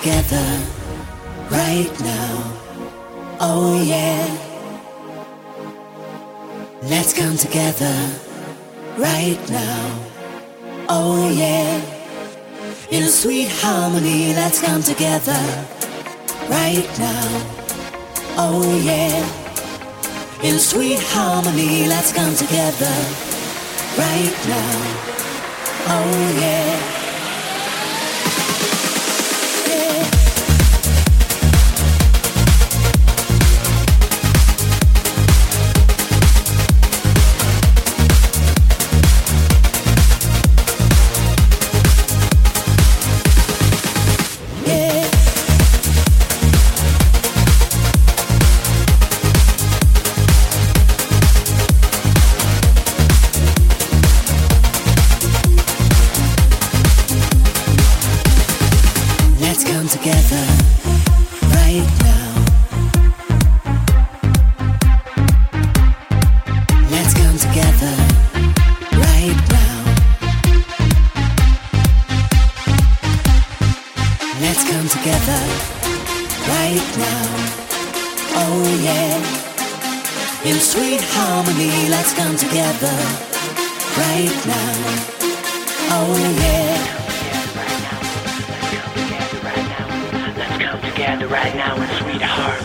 together right now. Oh yeah. Let's come together right now. Oh yeah. In a sweet harmony, let's come together right now. Oh yeah. In a sweet harmony, let's come together right now. Oh yeah. Together right now. Let's come together right now. Let's come together right now. Oh yeah. In sweet harmony, let's come together right now. Oh yeah. Together right now in sweet heart.